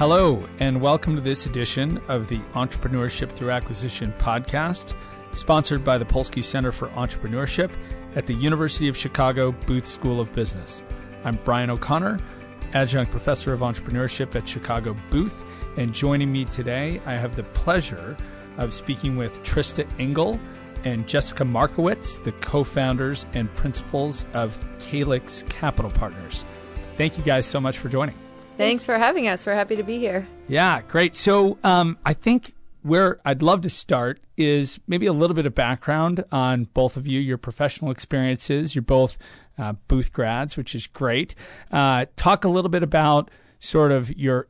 Hello, and welcome to this edition of the Entrepreneurship Through Acquisition podcast, sponsored by the Polsky Center for Entrepreneurship at the University of Chicago Booth School of Business. I'm Brian O'Connor, adjunct professor of entrepreneurship at Chicago Booth, and joining me today, I have the pleasure of speaking with Trista Engel and Jessica Markowitz, the co-founders and principals of Calyx Capital Partners. Thank you guys so much for joining. Thanks for having us. We're happy to be here. Yeah, great. So I think where I'd love to start is maybe a little bit of background on both of you, your professional experiences. You're both Booth grads, which is great. Talk a little bit about sort of your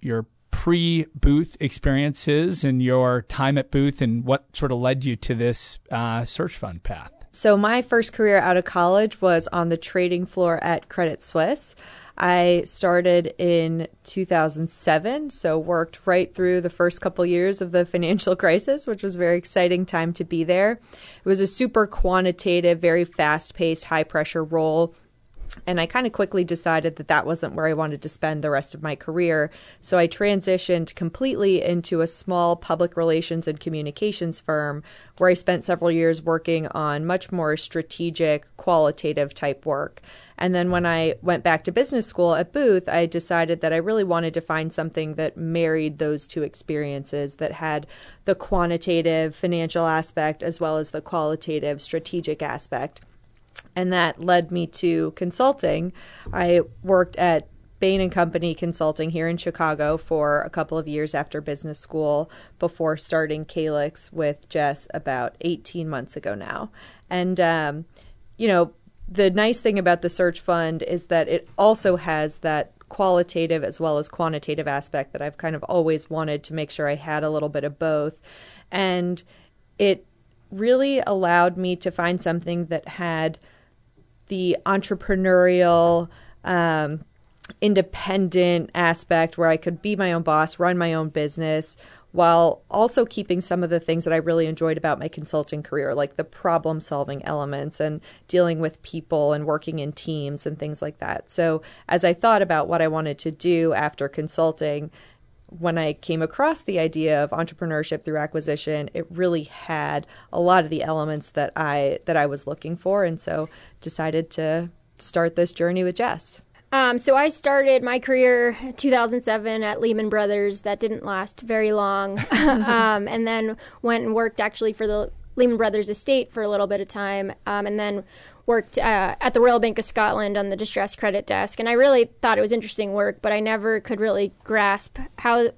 pre-Booth experiences and your time at Booth and what sort of led you to this search fund path. So my first career out of college was on the trading floor at Credit Suisse. I started in 2007, so worked right through the first couple years of the financial crisis, which was a very exciting time to be there. It was a super quantitative, very fast-paced, high-pressure role. And I kind of quickly decided that that wasn't where I wanted to spend the rest of my career. So I transitioned completely into a small public relations and communications firm where I spent several years working on much more strategic, qualitative type work. And then when I went back to business school at Booth, I decided that I really wanted to find something that married those two experiences, that had the quantitative financial aspect as well as the qualitative strategic aspect. And that led me to consulting. I worked at Bain & Company Consulting here in Chicago for a couple of years after business school before starting Calyx with Jess about 18 months ago now. And, the nice thing about the search fund is that it also has that qualitative as well as quantitative aspect that I've kind of always wanted to make sure I had a little bit of both. And it really allowed me to find something that had the entrepreneurial, independent aspect where I could be my own boss, run my own business, while also keeping some of the things that I really enjoyed about my consulting career, like the problem-solving elements and dealing with people and working in teams and things like that. So as I thought about what I wanted to do after consulting, when I came across the idea of entrepreneurship through acquisition, it really had a lot of the elements that I was looking for, and so decided to start this journey with Jess. So I started my career 2007 at Lehman Brothers. That didn't last very long, and then went and worked actually for the Lehman Brothers estate for a little bit of time, and then worked at the Royal Bank of Scotland on the distressed credit desk. And I really thought it was interesting work, but I never could really grasp how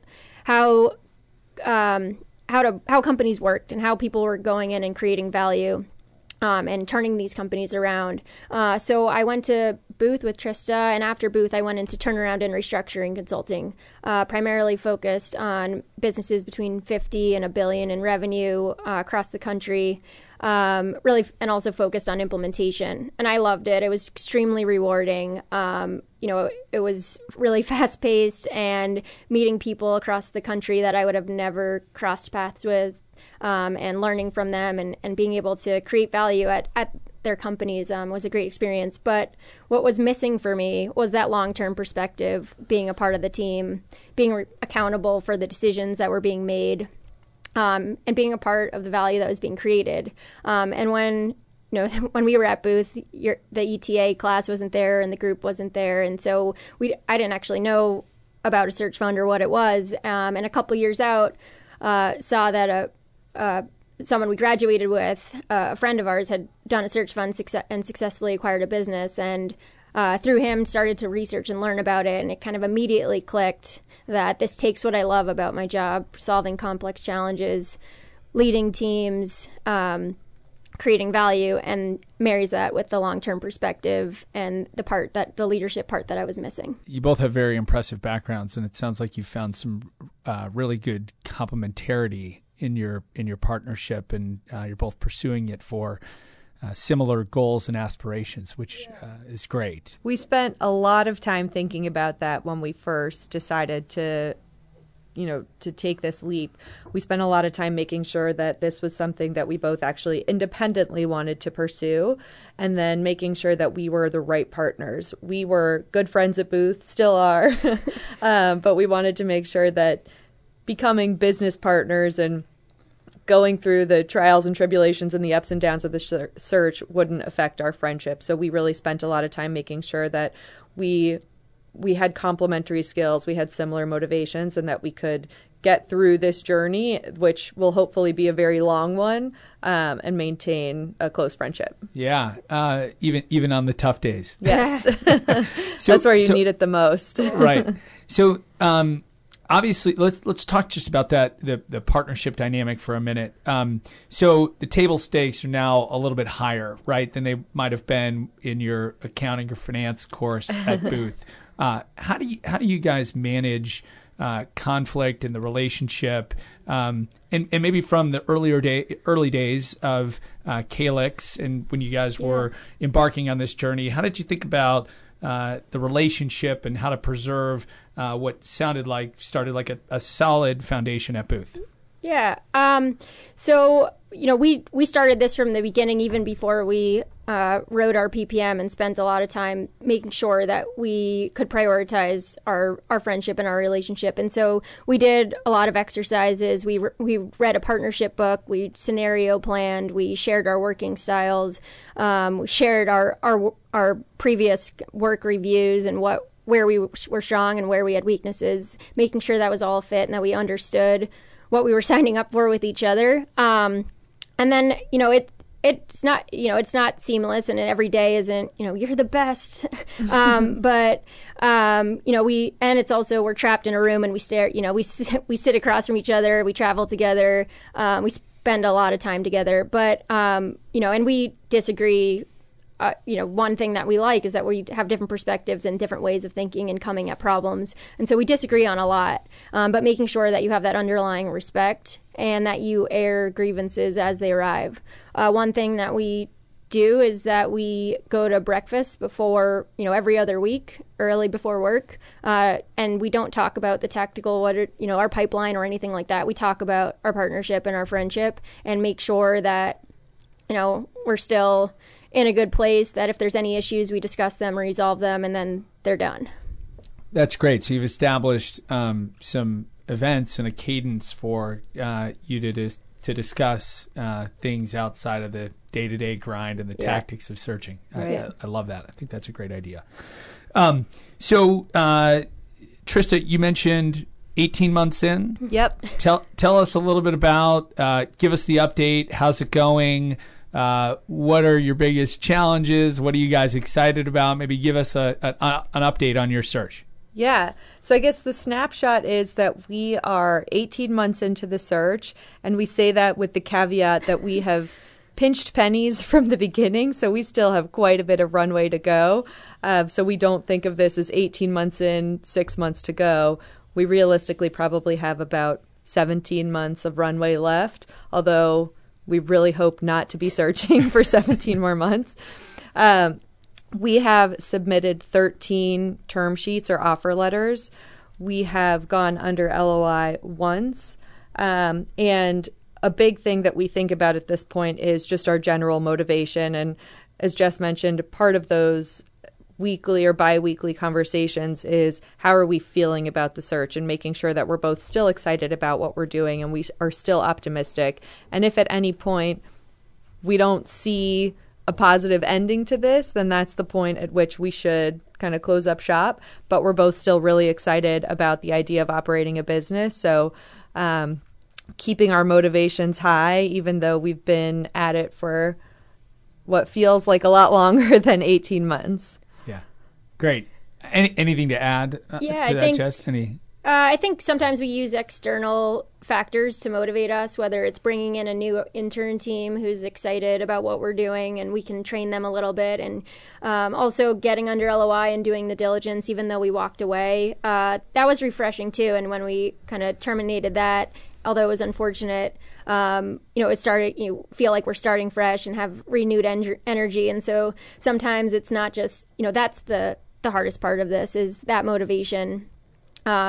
companies worked and how people were going in and creating value. And turning these companies around. So I went to Booth with Trista, and after Booth, I went into turnaround and restructuring consulting, primarily focused on businesses between 50 and $1 billion in revenue across the country, really, and also focused on implementation. And I loved it. It was extremely rewarding. It was really fast-paced and meeting people across the country that I would have never crossed paths with. And learning from them and being able to create value at their companies was a great experience. But what was missing for me was that long-term perspective, being a part of the team, being accountable for the decisions that were being made, and being a part of the value that was being created. And when we were at Booth, the ETA class wasn't there and the group wasn't there. And so I didn't actually know about a search fund or what it was. And a couple years out, saw that someone we graduated with, a friend of ours, had done a search fund and successfully acquired a business, and through him started to research and learn about it, and it kind of immediately clicked that this takes what I love about my job, solving complex challenges, leading teams, creating value, and marries that with the long-term perspective and the leadership part that I was missing. You both have very impressive backgrounds, and it sounds like you found some really good complementarity in your partnership, and you're both pursuing it for similar goals and aspirations, which is great. We spent a lot of time thinking about that when we first decided to to take this leap, we spent a lot of time making sure that this was something that we both actually independently wanted to pursue, and then making sure that we were the right partners. We were good friends at Booth, still are, but we wanted to make sure that becoming business partners and going through the trials and tribulations and the ups and downs of the search wouldn't affect our friendship. So we really spent a lot of time making sure that we had complementary skills, we had similar motivations, and that we could get through this journey, which will hopefully be a very long one, and maintain a close friendship. Yeah, even on the tough days. Yes. That's where you need it the most. Right. So obviously, let's talk just about that, the partnership dynamic for a minute. So the table stakes are now a little bit higher, right, than they might have been in your accounting or finance course at Booth. How do you guys manage conflict in the relationship, and maybe from the early days of Calyx, and when you guys were embarking on this journey, how did you think about the relationship and how to preserve what started like a solid foundation at Booth? Yeah. So, we started this from the beginning, even before we wrote our PPM, and spent a lot of time making sure that we could prioritize our friendship and our relationship. And so we did a lot of exercises. We read a partnership book. We scenario planned. We shared our working styles. We shared our previous work reviews and where we were strong and where we had weaknesses, making sure that was all fit and that we understood what we were signing up for with each other. And then, it's not seamless, and every day isn't, you're the best. But, and it's also, we're trapped in a room and we stare, we sit across from each other, we travel together, we spend a lot of time together, but, and we disagree. One thing that we like is that we have different perspectives and different ways of thinking and coming at problems. And so we disagree on a lot, but making sure that you have that underlying respect and that you air grievances as they arrive. One thing that we do is that we go to breakfast before, every other week, early before work. And we don't talk about the tactical, our pipeline or anything like that. We talk about our partnership and our friendship and make sure that, we're still in a good place, that if there's any issues, we discuss them, resolve them, and then they're done. That's great. So you've established some events and a cadence for you to discuss things outside of the day-to-day grind and the tactics of searching. Right. I love that. I think that's a great idea. So Trista, you mentioned 18 months in. Yep. Tell us a little bit about, give us the update. How's it going? What are your biggest challenges? What are you guys excited about? Maybe give us an update on your search. Yeah. So I guess the snapshot is that we are 18 months into the search, and we say that with the caveat that we have pinched pennies from the beginning, so we still have quite a bit of runway to go. So we don't think of this as 18 months in, 6 months to go. We realistically probably have about 17 months of runway left, although we really hope not to be searching for 17 more months. We have submitted 13 term sheets or offer letters. We have gone under LOI once. And a big thing that we think about at this point is just our general motivation. And as Jess mentioned, part of those weekly or bi-weekly conversations is how are we feeling about the search, and making sure that we're both still excited about what we're doing and we are still optimistic. And if at any point we don't see a positive ending to this, then that's the point at which we should kind of close up shop. But we're both still really excited about the idea of operating a business. So keeping our motivations high, even though we've been at it for what feels like a lot longer than 18 months. Great. Anything to add to that, Jess? I think sometimes we use external factors to motivate us, whether it's bringing in a new intern team who's excited about what we're doing and we can train them a little bit, and also getting under LOI and doing the diligence even though we walked away. That was refreshing too, and when we kind of terminated that, although it was unfortunate, it started, feel like we're starting fresh and have renewed energy. And so sometimes it's not just, that's the hardest part of this, is that motivation.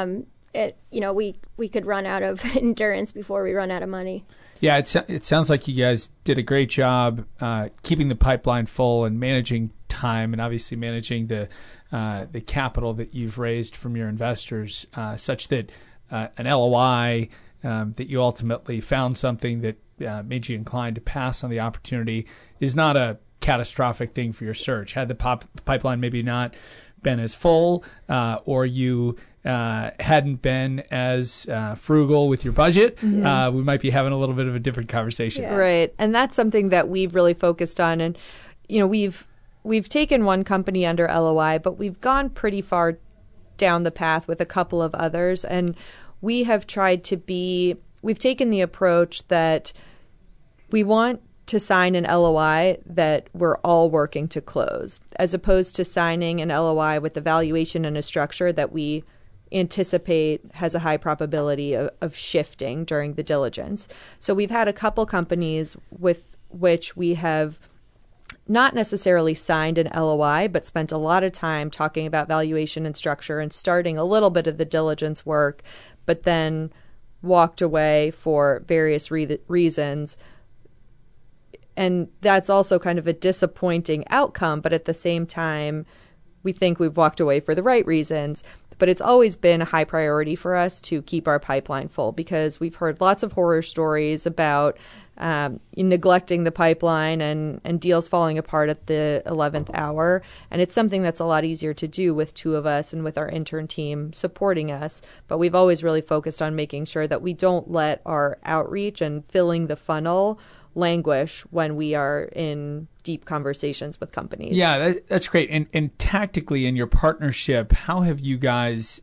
we could run out of endurance before we run out of money. Yeah, it sounds like you guys did a great job keeping the pipeline full and managing time, and obviously managing the capital that you've raised from your investors, such that an LOI that you ultimately found something that made you inclined to pass on the opportunity is not a catastrophic thing for your search. Had the pipeline maybe not been as full, or you hadn't been as frugal with your budget, we might be having a little bit of a different conversation. Yeah. Right. And that's something that we've really focused on. And, we've taken one company under LOI, but we've gone pretty far down the path with a couple of others. And we have we've taken the approach that we want to sign an LOI that we're all working to close, as opposed to signing an LOI with a valuation and a structure that we anticipate has a high probability of shifting during the diligence. So we've had a couple companies with which we have not necessarily signed an LOI, but spent a lot of time talking about valuation and structure and starting a little bit of the diligence work, but then walked away for various reasons. And that's also kind of a disappointing outcome, but at the same time, we think we've walked away for the right reasons. But it's always been a high priority for us to keep our pipeline full, because we've heard lots of horror stories about neglecting the pipeline and deals falling apart at the 11th hour. And it's something that's a lot easier to do with two of us and with our intern team supporting us. But we've always really focused on making sure that we don't let our outreach and filling the funnel languish when we are in deep conversations with companies. Yeah, that's great. And tactically in your partnership, how have you guys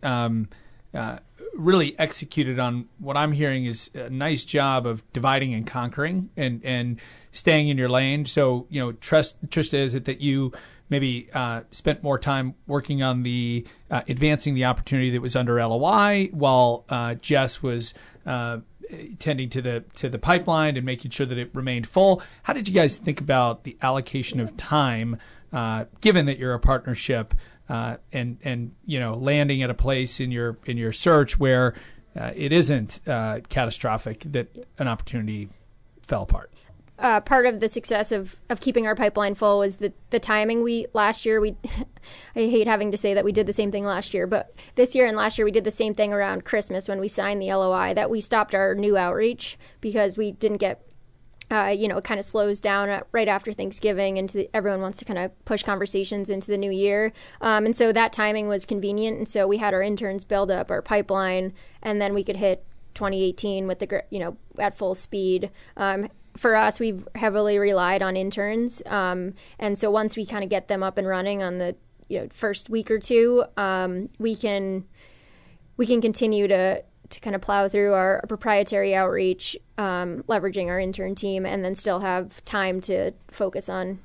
really executed on what I'm hearing is a nice job of dividing and conquering and staying in your lane? So, Trista, is it that you maybe spent more time working on the advancing the opportunity that was under LOI, while Jess was tending to the pipeline and making sure that it remained full? How did you guys think about the allocation of time, given that you're a partnership, and landing at a place in your search where it isn't catastrophic that an opportunity fell apart? Part of the success of keeping our pipeline full was the timing. Last year, I hate having to say that we did the same thing last year, but this year and last year we did the same thing around Christmas when we signed the LOI, that we stopped our new outreach because we didn't get, it kind of slows down right after Thanksgiving, and everyone wants to kind of push conversations into the new year. And so that timing was convenient. And so we had our interns build up our pipeline, and then we could hit 2018 with at full speed. For us, we've heavily relied on interns. And so once we kind of get them up and running on the first week or two, we can continue to kind of plow through our proprietary outreach, leveraging our intern team, and then still have time to focus on,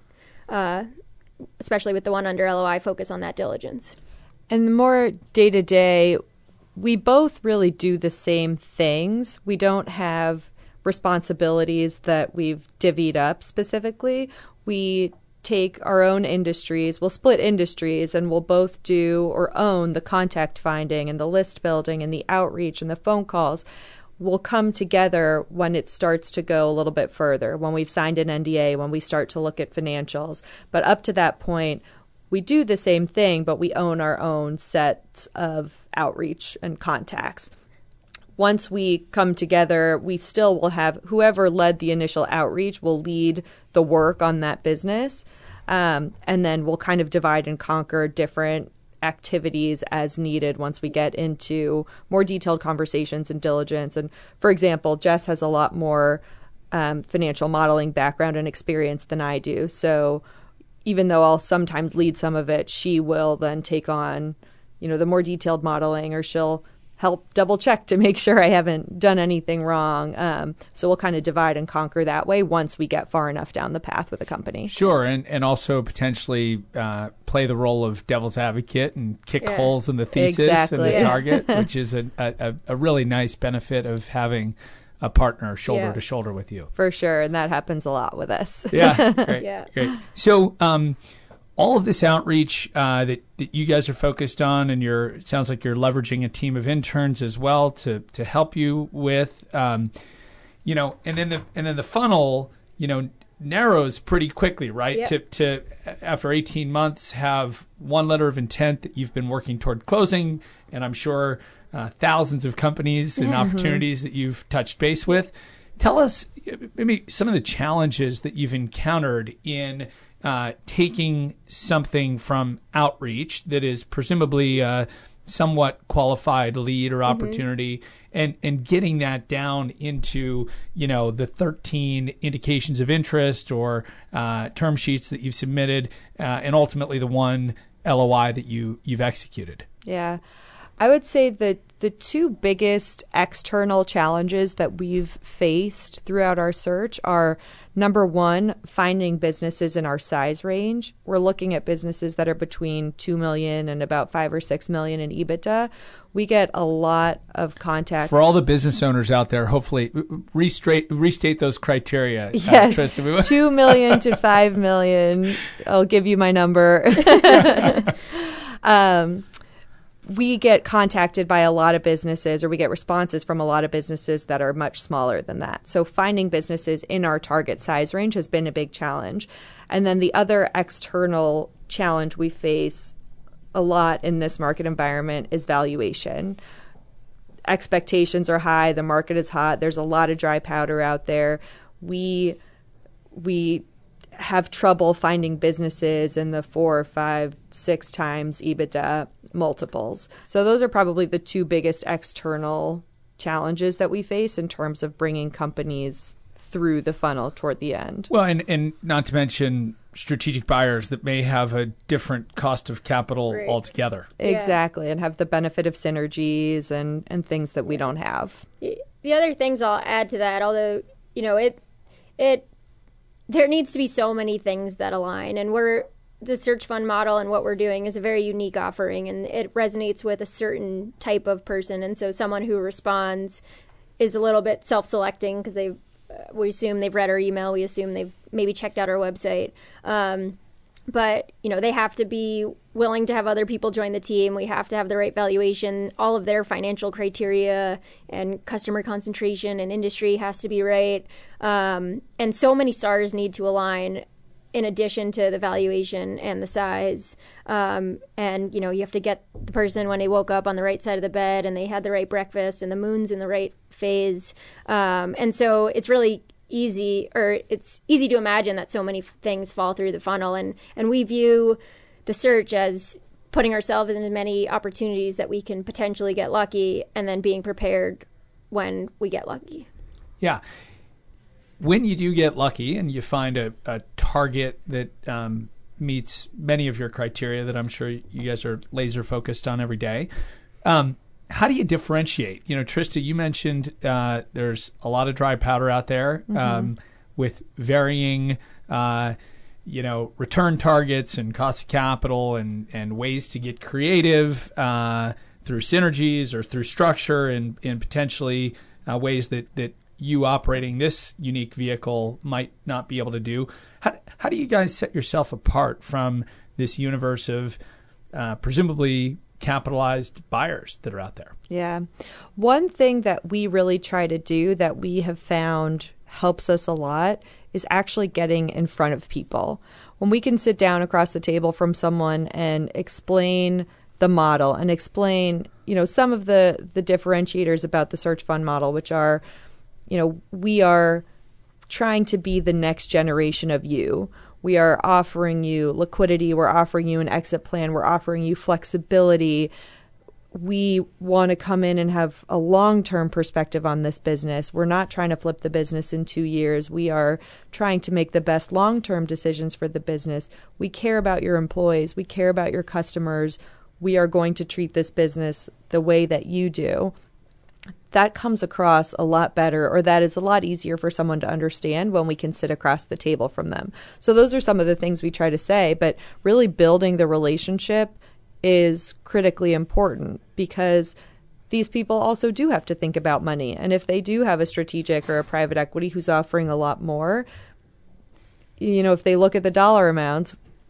especially with the one under LOI, focus on that diligence. And the more day-to-day, we both really do the same things. We don't have responsibilities that we've divvied up specifically. We take our own industries, we'll split industries, and we'll both do or own the contact finding and the list building and the outreach and the phone calls. We'll come together when it starts to go a little bit further, when we've signed an NDA, when we start to look at financials. But up to that point, we do the same thing, but we own our own sets of outreach and contacts. Once we come together, we still will have whoever led the initial outreach will lead the work on that business. And then we'll kind of divide and conquer different activities as needed once we get into more detailed conversations and diligence. And for example, Jess has a lot more financial modeling background and experience than I do. So even though I'll sometimes lead some of it, she will then take on, the more detailed modeling, or she'll help double check to make sure I haven't done anything wrong. So we'll kind of divide and conquer that way once we get far enough down the path with a company. Sure. And also potentially play the role of devil's advocate and kick holes in the thesis and the target, which is a really nice benefit of having a partner shoulder to shoulder with you. For sure. And that happens a lot with us. Yeah. Great. Great. So all of this outreach that you guys are focused on, and it sounds like you're leveraging a team of interns as well to help you with, and then the funnel, narrows pretty quickly, right? Yep. To after 18 months have one letter of intent that you've been working toward closing, and I'm sure thousands of companies and opportunities that you've touched base with. Tell us maybe some of the challenges that you've encountered in taking something from outreach that is presumably a somewhat qualified lead or opportunity and getting that down into, the 13 indications of interest or term sheets that you've submitted and ultimately the one LOI that you've executed. Yeah. I would say that the two biggest external challenges that we've faced throughout our search are, number one, finding businesses in our size range. We're looking at businesses that are between 2 million and about 5 or 6 million in EBITDA. We get a lot of contact. For all the business owners out there, hopefully restate those criteria. Yes, Tristan. 2 million to 5 million. I'll give you my number. We get contacted by a lot of businesses, or we get responses from a lot of businesses that are much smaller than that. So finding businesses in our target size range has been a big challenge. And then the other external challenge we face a lot in this market environment is valuation. Expectations are high. The market is hot. There's a lot of dry powder out there. We have trouble finding businesses in the 4, 5, 6 times EBITDA multiples. So those are probably the two biggest external challenges that we face in terms of bringing companies through the funnel toward the end. Well, and not to mention strategic buyers that may have a different cost of capital altogether. Exactly, and have the benefit of synergies and things that we don't have. The other things I'll add to that, although, there needs to be so many things that align, and the search fund model and what we're doing is a very unique offering, and it resonates with a certain type of person. And so someone who responds is a little bit self-selecting because we assume they've read our email, we assume they've maybe checked out our website. But, they have to be willing to have other people join the team. We have to have the right valuation. All of their financial criteria and customer concentration and industry has to be right. And so many stars need to align in addition to the valuation and the size. And, you have to get the person when they woke up on the right side of the bed and they had the right breakfast and the moon's in the right phase. And so it's really it's easy to imagine that so many things fall through the funnel. And we view the search as putting ourselves in as many opportunities that we can potentially get lucky and then being prepared when we get lucky. Yeah. When you do get lucky and you find a target that meets many of your criteria that I'm sure you guys are laser focused on every day, how do you differentiate? Trista, you mentioned there's a lot of dry powder out there with varying, return targets and cost of capital and ways to get creative through synergies or through structure and potentially ways that you operating this unique vehicle might not be able to do. How do you guys set yourself apart from this universe of presumably capitalized buyers that are out there? Yeah. One thing that we really try to do that we have found helps us a lot is actually getting in front of people. When we can sit down across the table from someone and explain the model and explain, some of the differentiators about the search fund model, which are, we are trying to be the next generation of you. We are offering you liquidity. We're offering you an exit plan. We're offering you flexibility. We want to come in and have a long-term perspective on this business. We're not trying to flip the business in 2 years. We are trying to make the best long-term decisions for the business. We care about your employees. We care about your customers. We are going to treat this business the way that you do. That comes across a lot better, or that is a lot easier for someone to understand when we can sit across the table from them. So those are some of the things we try to say, but really building the relationship is critically important because these people also do have to think about money. And if they do have a strategic or a private equity who's offering a lot more, if they look at the dollar amounts,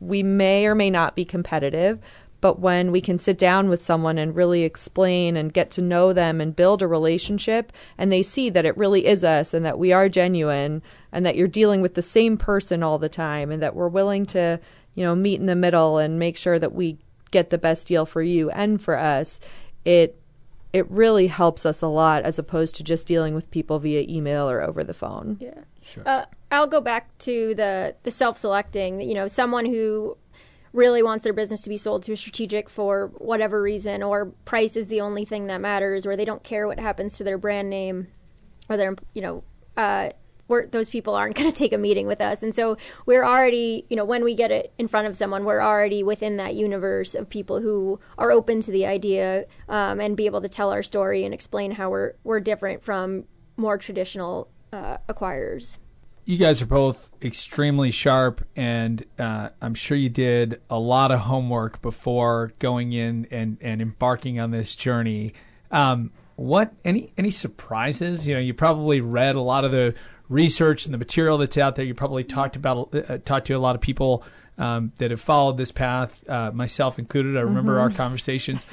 we may or may not be competitive, but when we can sit down with someone and really explain and get to know them and build a relationship, and they see that it really is us and that we are genuine and that you're dealing with the same person all the time and that we're willing to, meet in the middle and make sure that we get the best deal for you and for us, it really helps us a lot as opposed to just dealing with people via email or over the phone. Yeah. Sure. I'll go back to the self-selecting, someone who really wants their business to be sold to a strategic for whatever reason, or price is the only thing that matters, or they don't care what happens to their brand name, or their, those people aren't going to take a meeting with us. And so we're already, when we get it in front of someone, we're already within that universe of people who are open to the idea and be able to tell our story and explain how we're different from more traditional acquirers. You guys are both extremely sharp, and I'm sure you did a lot of homework before going in and embarking on this journey. Any surprises? You probably read a lot of the research and the material that's out there. You probably talked to a lot of people that have followed this path, myself included. I remember our conversations.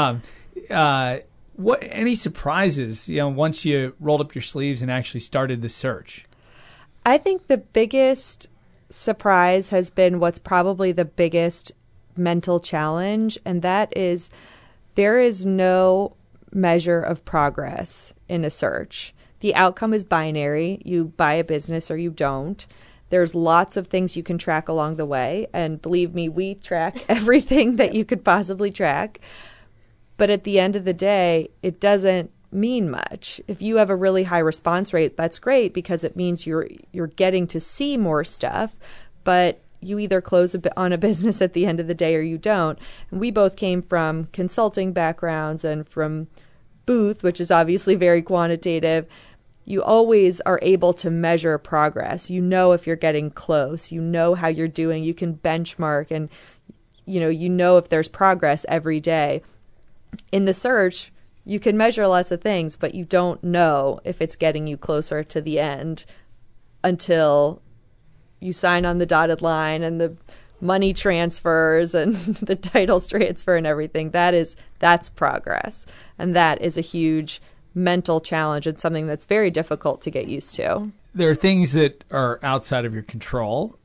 Any surprises? Once you rolled up your sleeves and actually started the search. I think the biggest surprise has been what's probably the biggest mental challenge, and that is there is no measure of progress in a search. The outcome is binary. You buy a business or you don't. There's lots of things you can track along the way, and believe me, we track everything that you could possibly track. But at the end of the day, it doesn't mean much. If you have a really high response rate, that's great because it means you're getting to see more stuff, but you either close on a business at the end of the day or you don't. And we both came from consulting backgrounds and from Booth, which is obviously very quantitative. You always are able to measure progress. You know if you're getting close. You know how you're doing. You can benchmark and you know if there's progress every day. In the search, you can measure lots of things, but you don't know if it's getting you closer to the end until you sign on the dotted line and the money transfers and the titles transfer and everything. That's progress. And that is a huge mental challenge and something that's very difficult to get used to. There are things that are outside of your control.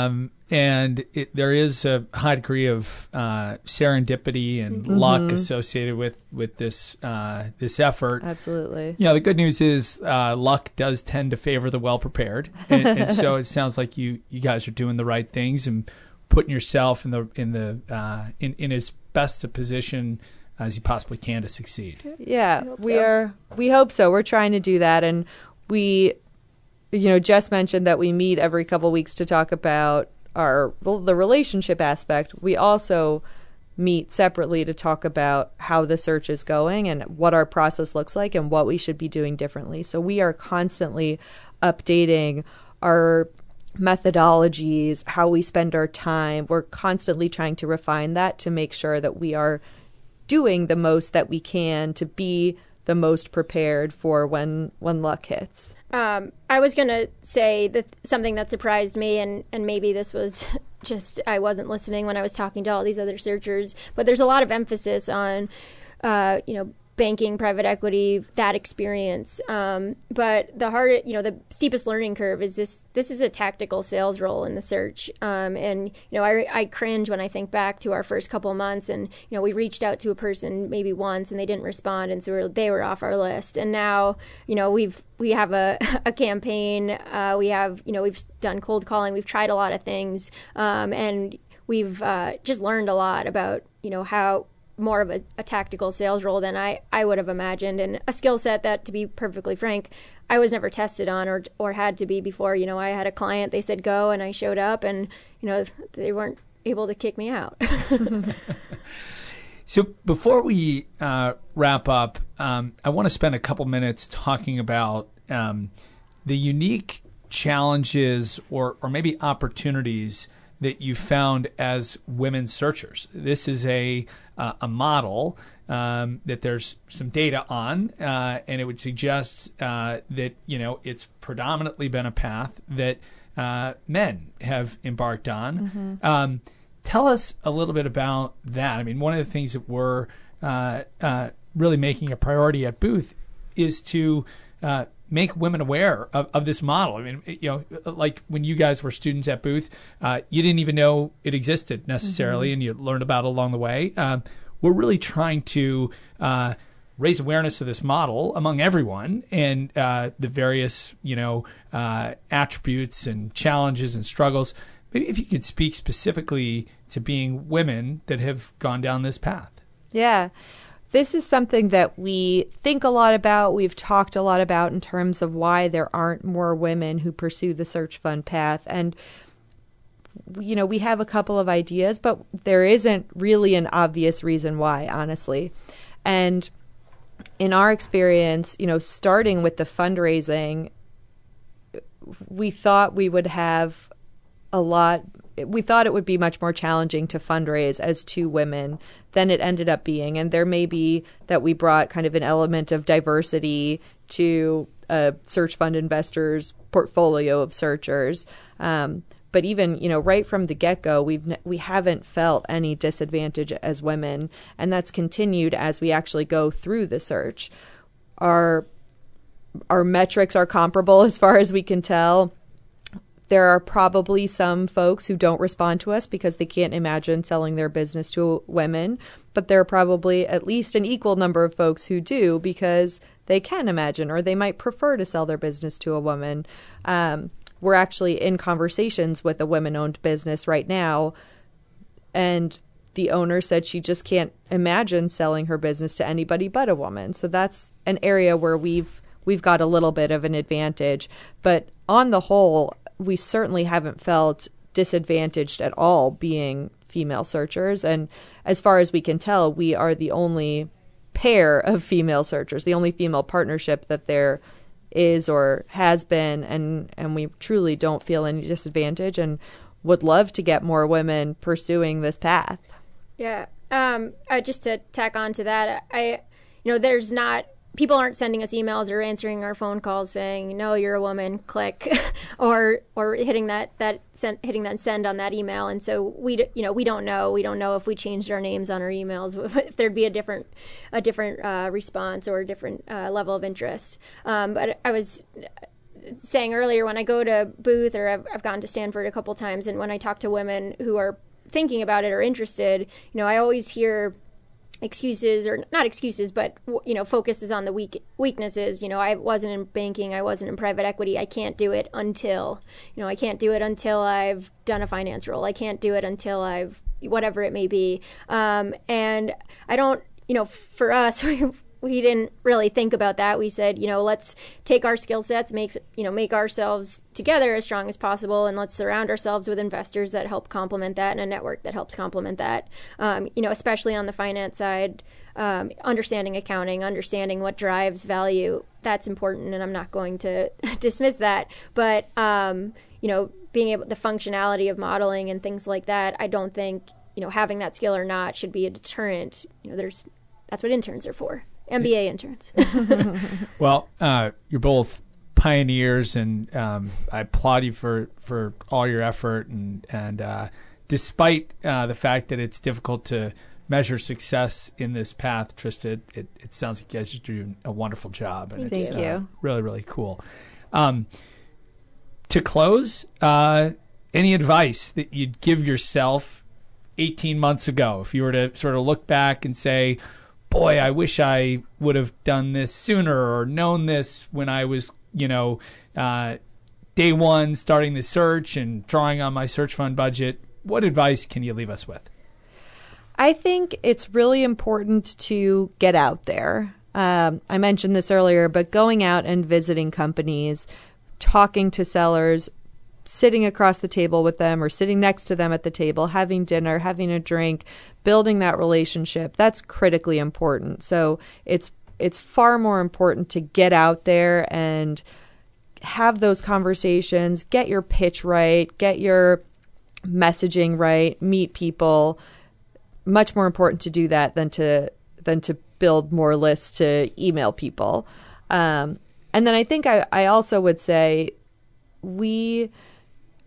And there is a high degree of serendipity and luck associated with this effort. Absolutely. The good news is luck does tend to favor the well-prepared, and so it sounds like you guys are doing the right things and putting yourself in as best a position as you possibly can to succeed. Yeah, we hope so. We're trying to do that, and we, Jess mentioned that we meet every couple weeks to talk about the relationship aspect. We also meet separately to talk about how the search is going and what our process looks like and what we should be doing differently. So we are constantly updating our methodologies, how we spend our time. We're constantly trying to refine that to make sure that we are doing the most that we can to be the most prepared for when luck hits. I was going to say that something that surprised me, and maybe this was just I wasn't listening when I was talking to all these other searchers, but there's a lot of emphasis on, banking, private equity, that experience. But the steepest learning curve is this is a tactical sales role in the search. I cringe when I think back to our first couple of months and, we reached out to a person maybe once and they didn't respond. And so they were off our list. And now, we have a campaign. We've done cold calling. We've tried a lot of things. And we've just learned a lot about, how more of a tactical sales role than I would have imagined, and a skill set that, to be perfectly frank, I was never tested on or had to be before. I had a client, they said go, and I showed up, and they weren't able to kick me out. So before we wrap up, I want to spend a couple minutes talking about the unique challenges or maybe opportunities that you found as women searchers. This is a model that there's some data on, and it would suggest that it's predominantly been a path that men have embarked on. tell us a little bit about that. I mean, one of the things that we're really making a priority at Booth is to make women aware of this model. I mean, like when you guys were students at Booth, you didn't even know it existed necessarily, and you learned about it along the way. We're really trying to raise awareness of this model among everyone and the various, attributes and challenges and struggles. Maybe if you could speak specifically to being women that have gone down this path. Yeah. This is something that we think a lot about. We've talked a lot about in terms of why there aren't more women who pursue the search fund path. And, we have a couple of ideas, but there isn't really an obvious reason why, honestly. And in our experience, starting with the fundraising, we thought we would have we thought it would be much more challenging to fundraise as two women than it ended up being. And there may be that we brought kind of an element of diversity to a search fund investor's portfolio of searchers. But even, right from the get-go, we haven't felt any disadvantage as women. And that's continued as we actually go through the search. Our metrics are comparable as far as we can tell. There are probably some folks who don't respond to us because they can't imagine selling their business to women, but there are probably at least an equal number of folks who do because they can imagine or they might prefer to sell their business to a woman. We're actually in conversations with a women-owned business right now, and the owner said she just can't imagine selling her business to anybody but a woman. So that's an area where we've got a little bit of an advantage. But on the whole, we certainly haven't felt disadvantaged at all being female searchers. And as far as we can tell, we are the only pair of female searchers, the only female partnership that there is or has been. And we truly don't feel any disadvantage and would love to get more women pursuing this path. Yeah. Just to tack on to that, there's not, people aren't sending us emails or answering our phone calls saying, "No, you're a woman, click," or hitting that send on that email. And so we don't know. We don't know if we changed our names on our emails, if there'd be a different response or a different level of interest. But I was saying earlier, when I go to Booth, or I've gone to Stanford a couple times, and when I talk to women who are thinking about it or interested, I always hear excuses, or not excuses, but focuses on the weaknesses. I wasn't in banking, I wasn't in private equity. I can't do it until I've done a finance role. I can't do it until I've whatever it may be. And I don't, for us, we didn't really think about that. We said, let's take our skill sets, make ourselves together as strong as possible, and let's surround ourselves with investors that help complement that and a network that helps complement that. Especially on the finance side, understanding accounting, understanding what drives value, that's important, and I'm not going to dismiss that. But, being able, the functionality of modeling and things like that, I don't think, having that skill or not should be a deterrent. That's what interns are for. MBA interns. Well, you're both pioneers, and I applaud you for all your effort. And despite the fact that it's difficult to measure success in this path, Trista, it sounds like you guys are doing a wonderful job. And Thank it's you. Really, really cool. To close, any advice that you'd give yourself 18 months ago, if you were to sort of look back and say, boy, I wish I would have done this sooner or known this when I was, day one starting the search and drawing on my search fund budget. What advice can you leave us with? I think it's really important to get out there. I mentioned this earlier, but going out and visiting companies, talking to sellers, sitting across the table with them or sitting next to them at the table, having dinner, having a drink, building that relationship, that's critically important. So it's far more important to get out there and have those conversations, get your pitch right, get your messaging right, meet people. Much more important to do that than to build more lists to email people. And then I think I also would say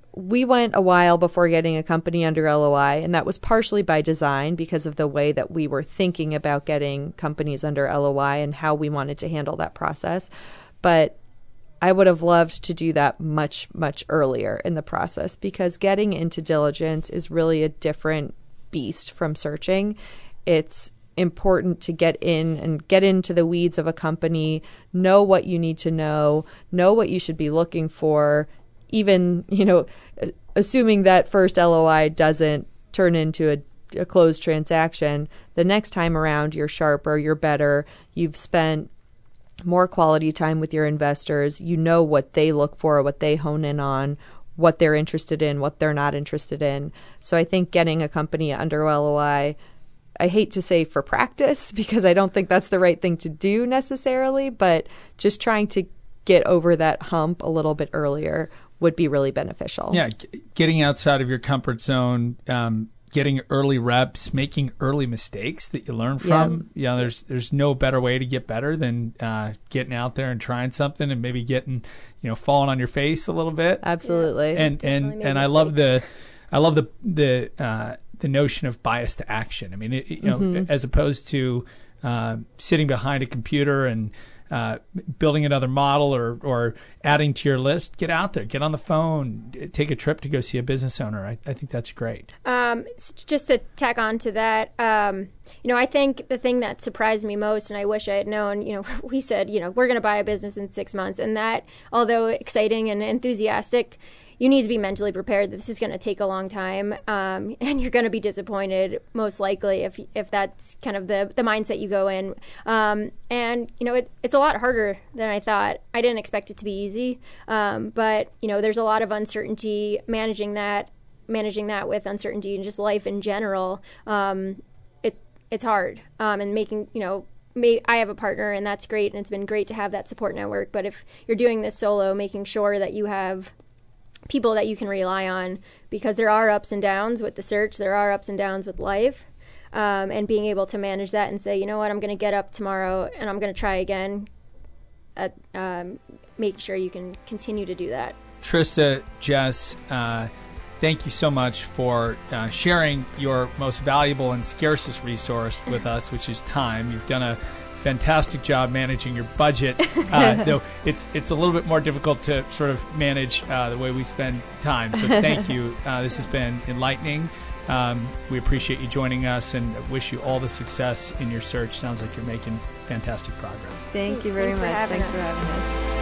we went a while before getting a company under LOI, and that was partially by design because of the way that we were thinking about getting companies under LOI and how we wanted to handle that process. But I would have loved to do that much, much earlier in the process, because getting into diligence is really a different beast from searching. It's important to get in and get into the weeds of a company, know what you need to know what you should be looking for, even, assuming that first LOI doesn't turn into a closed transaction. The next time around, you're sharper, you're better, you've spent more quality time with your investors, you know what they look for, what they hone in on, what they're interested in, what they're not interested in. So I think getting a company under LOI, I hate to say for practice, because I don't think that's the right thing to do necessarily, but just trying to get over that hump a little bit earlier would be really beneficial. Yeah, getting outside of your comfort zone, getting early reps, making early mistakes that you learn from. Yeah. There's no better way to get better than getting out there and trying something and maybe getting, falling on your face a little bit. Absolutely. Yeah. And I love the notion of bias to action. I mean, as opposed to sitting behind a computer and building another model or adding to your list, get out there, get on the phone, take a trip to go see a business owner. I think that's great. Just to tack on to that, I think the thing that surprised me most, and I wish I had known, we said, we're going to buy a business in 6 months, and that, although exciting and enthusiastic, you need to be mentally prepared that this is going to take a long time, and you're going to be disappointed most likely if that's kind of the mindset you go in. And it's a lot harder than I thought. I didn't expect it to be easy, but there's a lot of uncertainty. Managing that with uncertainty and just life in general, it's hard. And making I have a partner, and that's great, and it's been great to have that support network. But if you're doing this solo, making sure that you have people that you can rely on, because there are ups and downs with the search, there are ups and downs with life, and being able to manage that and say, you know what, I'm going to get up tomorrow and I'm going to try again. Make sure you can continue to do that. Trista, Jess, thank you so much for sharing your most valuable and scarcest resource with us, which is time. You've done a fantastic job managing your budget, though it's a little bit more difficult to sort of manage the way we spend time. So thank you. This has been enlightening. We appreciate you joining us and wish you all the success in your search. Sounds like you're making fantastic progress. Thank you very much. Thanks for having us.